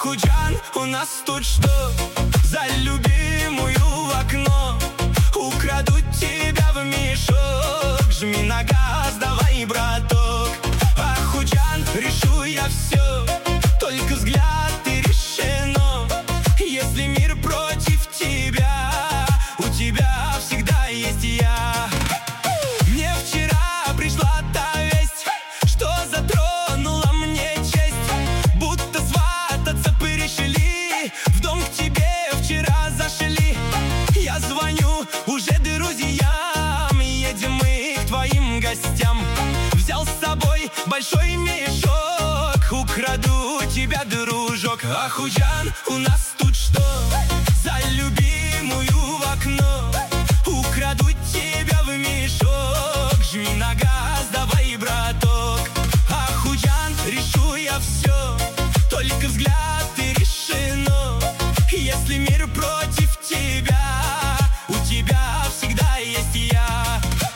Ахуджан, у нас тут что? За любимую в окно украдут тебя в мешок. Жми на газ, давай, браток. Ахуджан, решу я все, только взгляд и решено. Если мир против тебя, у тебя всегда есть я. Мне вчера пришла та весть, что затронула мне честь. Будто свататься пришли, в дом к тебе вчера зашли. Я звоню уже друзьям, едем мы к твоим гостям. Взял с собой большой мешок, украду тебя, дружок. Ахуджан, у нас тут что? За любимую в окно украдут тебя в мешок. Жми на газ, давай, браток. Ахуджан, решу я все, только взгляд и решено. Если мир против тебя, у тебя всегда есть я.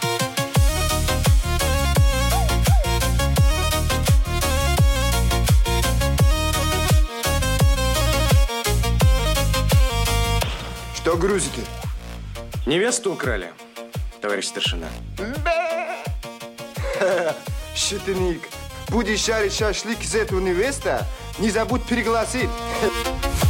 Что грузите? Невесту украли, товарищ старшина. Шутник, будешь жарить шашлык из этого невеста, не забудь пригласить.